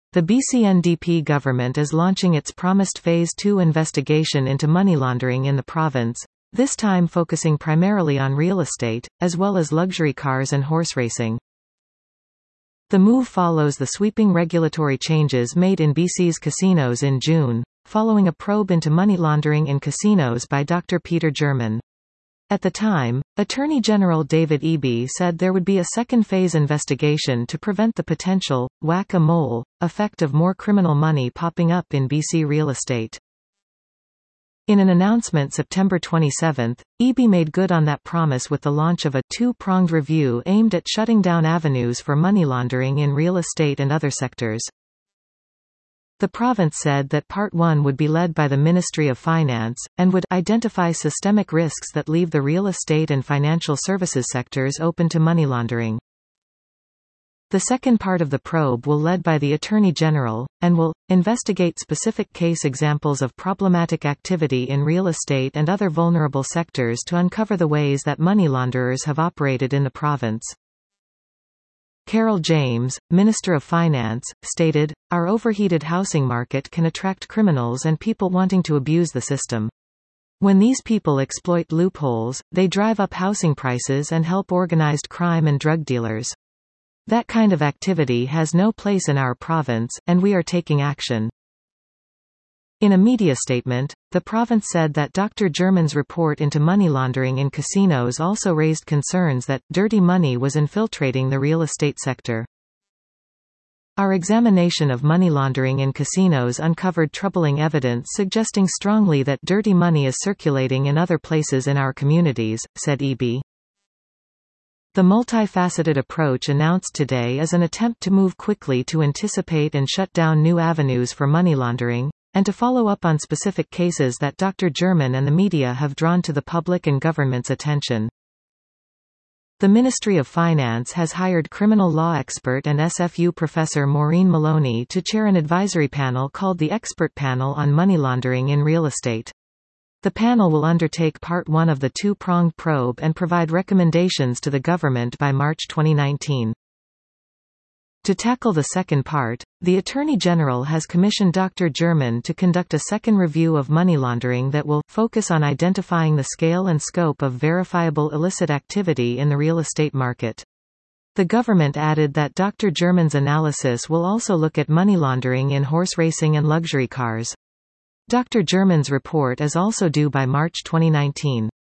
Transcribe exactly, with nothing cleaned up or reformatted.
The B C N D P government is launching its promised Phase two investigation into money laundering in the province, this time focusing primarily on real estate, as well as luxury cars and horse racing. The move follows the sweeping regulatory changes made in B C's casinos in June, following a probe into money laundering in casinos by Doctor Peter German. At the time, Attorney General David Eby said there would be a second-phase investigation to prevent the potential whack-a-mole effect of more criminal money popping up in B C real estate. In an announcement September twenty-seventh, Eby made good on that promise with the launch of a two-pronged review aimed at shutting down avenues for money laundering in real estate and other sectors. The province said that Part one would be led by the Ministry of Finance, and would identify systemic risks that leave the real estate and financial services sectors open to money laundering. The second part of the probe will led by the Attorney General, and will investigate specific case examples of problematic activity in real estate and other vulnerable sectors to uncover the ways that money launderers have operated in the province. Carol James, Minister of Finance, stated, "Our overheated housing market can attract criminals and people wanting to abuse the system. When these people exploit loopholes, they drive up housing prices and help organized crime and drug dealers. That kind of activity has no place in our province, and we are taking action." In a media statement, the province said that Doctor German's report into money laundering in casinos also raised concerns that dirty money was infiltrating the real estate sector. Our examination of money laundering in casinos uncovered troubling evidence suggesting strongly that dirty money is circulating in other places in our communities, said Eby. The multifaceted approach announced today is an attempt to move quickly to anticipate and shut down new avenues for money laundering, and to follow up on specific cases that Doctor German and the media have drawn to the public and government's attention. The Ministry of Finance has hired criminal law expert and S F U professor Maureen Maloney to chair an advisory panel called the Expert Panel on Money Laundering in Real Estate. The panel will undertake part one of the two-pronged probe and provide recommendations to the government by March twenty nineteen. To tackle the second part, the Attorney General has commissioned Doctor German to conduct a second review of money laundering that will focus on identifying the scale and scope of verifiable illicit activity in the real estate market. The government added that Doctor German's analysis will also look at money laundering in horse racing and luxury cars. Doctor German's report is also due by March twenty nineteen.